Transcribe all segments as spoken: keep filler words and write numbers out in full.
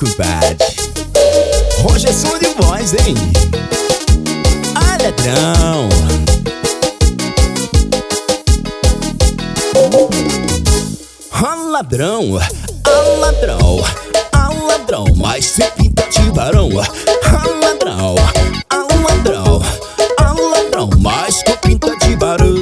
compadre. Hoje é som de voz, hein? Ah, ladrão. Ah, ladrão. Ah, ladrão. Ah, ladrão. Mas se pinta de barão. Ah, ladrão. Ah, ladrão. Ah, ladrão. Mas com pinta de barão.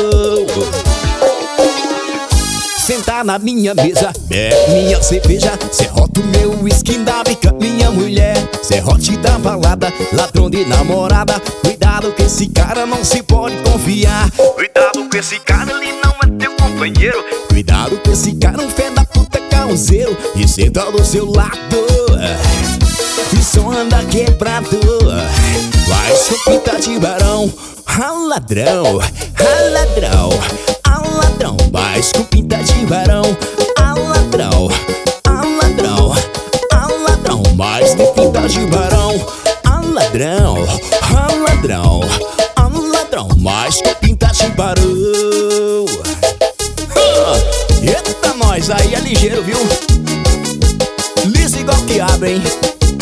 Sentar na minha mesa, bebe minha cerveja, serrote o meu whisky da bica, minha mulher. Serrote da balada, ladrão de namorada. Cuidado que esse cara não se pode confiar. Cuidado que esse cara, ele não é teu companheiro. Cuidado que esse cara, um fé da puta carroceiro. E senta do seu lado, e só anda quebrado. Vai com pinta de barão. Ah, ladrão, ah, ladrão. Ah, ladrão, mas com pinta de barão. Ah, ladrão, ah, ladrão. Ah, ladrão, mas tem pinta de barão. Ah, ladrão, ah, ladrão. Ah, ladrão, mas com pinta de barão. Ah, eita, nós aí é ligeiro, viu? Liso igual que abre, hein?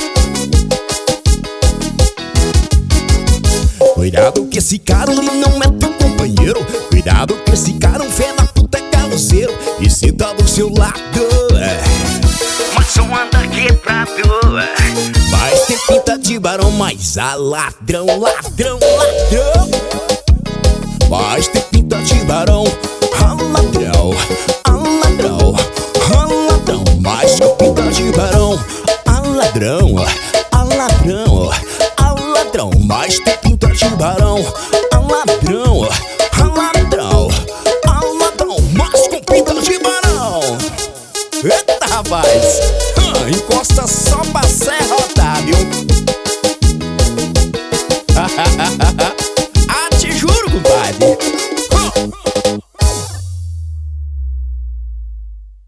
Cuidado que esse cara, ele não é teu companheiro. Cuidado que esse cara, um fé da puta é carroceiro. E senta do seu lado, mas só anda quebrado. Mas tem pinta de barão, mas a ladrão, ladrão, ladrão. Mas tem pinta de barão. Ah, ladrão, ah, ladrão. Ah, ladrão, mas com pinta de barão. Ah, ladrão, ah, ladrão. Ah, ladrão, mas tem pinta de barão. Ah, ladrão, ah, ladrão. Ah, ladrão, mas com pinta de barão. Eita, rapaz, ah, encosta